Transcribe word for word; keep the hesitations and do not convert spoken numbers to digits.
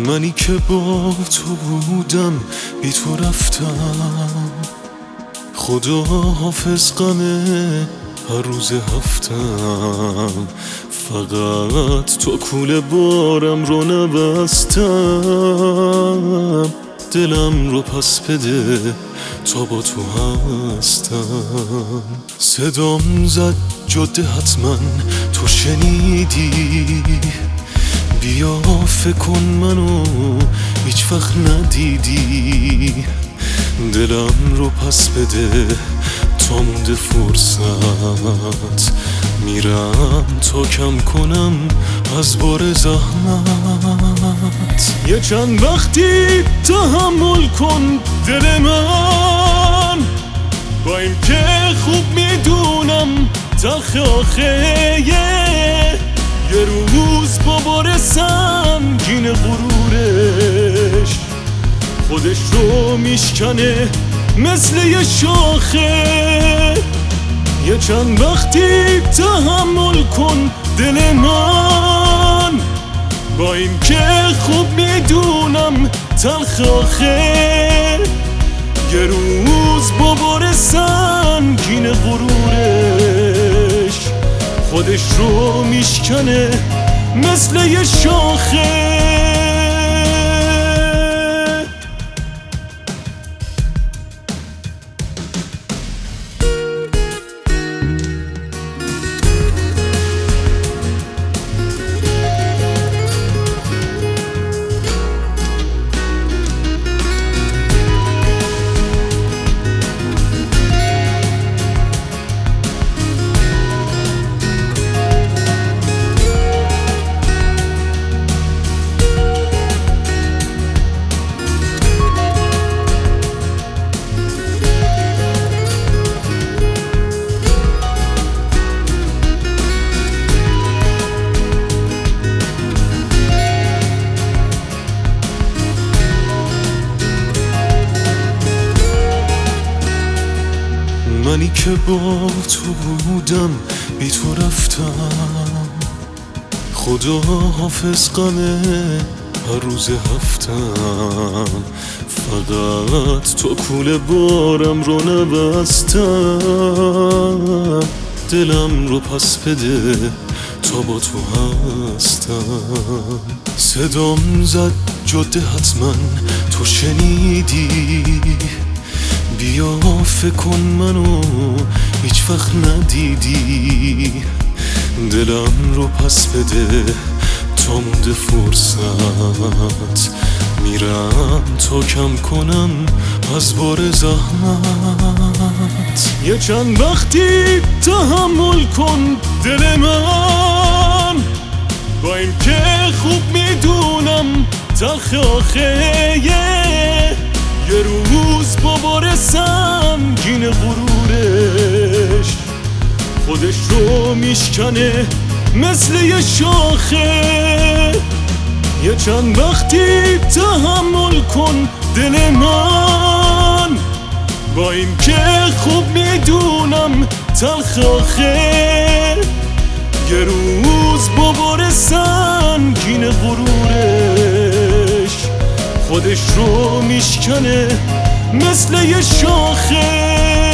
منی که با تو بودم بی تو رفتم، خدا حافظ غمه هر روز هفتم. فقط تو کوله بارم رو نبستم، دلم رو پس بده تا با تو هستم. صدام زد جاده حتما تو شنیدی، بیا فکر کن منو هیچ وقت ندیدی. دلم رو پس بده تا مونده فرصت، میرم تا کم کنم از بار زحمت. یه چند وقتی تحمل کن دل من، با این که خوب میدونم تلخ آخه یه روز با بار سنگین غرورش خودش رو میشکنه مثل یه شاخه. یه چند وقتی تحمل کن دل من، با این که خوب میدونم تلخ آخه یه روز با بار سنگین غرورش خودش رو میشکنه مثل یه شاخه. منی که با تو بودم بی تو رفتم، خدا حافظ غمه هر روز هفتم. فقط تو کوله بارم رو نبستم، دلم رو پس بده تا با تو هستم. صدام زد جاده حتما تو شنیدی، بیا فکر کن منو هیچ وقت ندیدی. دلم رو پس بده تا مونده فرصت، میرم تا کم کنم از بار زحمت. یه چند وقتی تحمل کن دل من، با این که خوب میدونم تلخ آخه یه روز با بار سنگین غرورش خودش رو میشکنه مثل یه شاخه. یه چند وقتی تحمل کن دل من، با این که خوب میدونم تلخ آخه یه روز با بار سنگین غرورش خودش رو میشکنه مثل یه شاخه.